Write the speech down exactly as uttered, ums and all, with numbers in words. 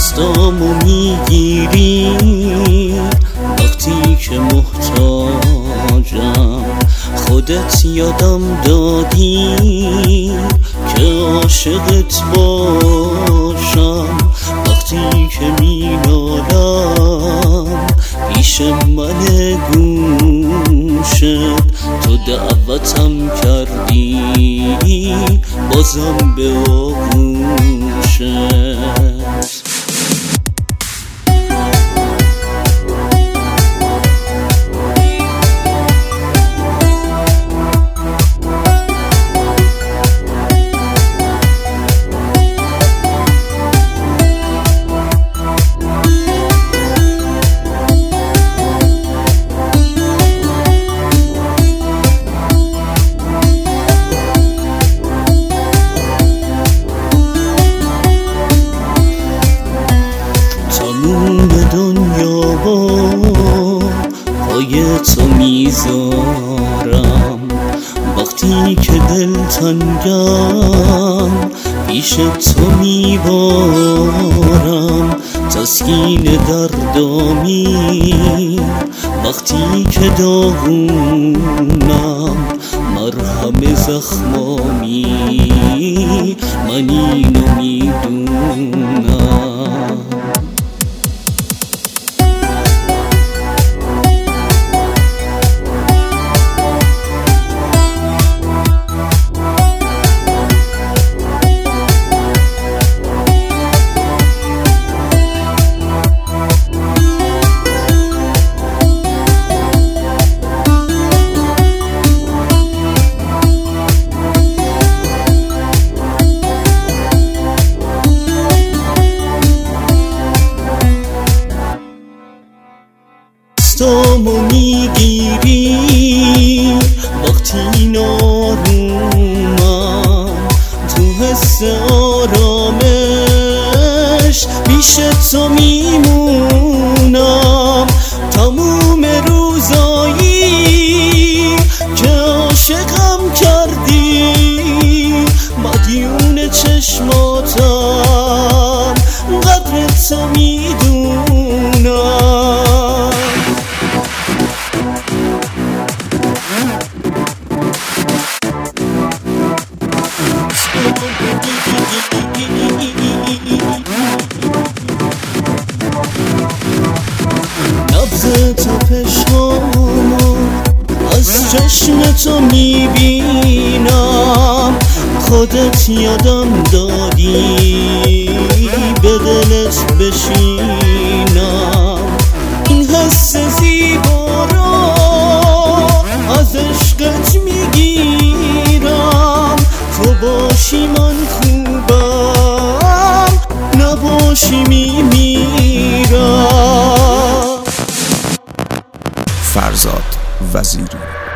دستامو میگیری وقتی که محتاجم، خودت یادم دادی که عاشقت باشم. وقتی که مینالم پیش من گوشت، تو دعوتم کردی بازم به آغوشت. دنیا با پای تو میذارم، وقتی که دلتنگم پیش تو میبارم. تسکین دردامی وقتی که داغونم، مرهم زخمامی من اینو میدونم. دستامو میگیری وقتی نارومم، تو حس آرامش پیش تو میمونم. تموم روزایی که عاشقم کردی، مدیون چشماتم قدر تو میدونم. نبض تپش‌هامو از چشم تو میبینم، خودت یادم دادی به دلت بشینم. این حس زیبا را از عشقت میگیرم، تو باشی من خوبم، نباشی میمیرم. فرزاد وزیری.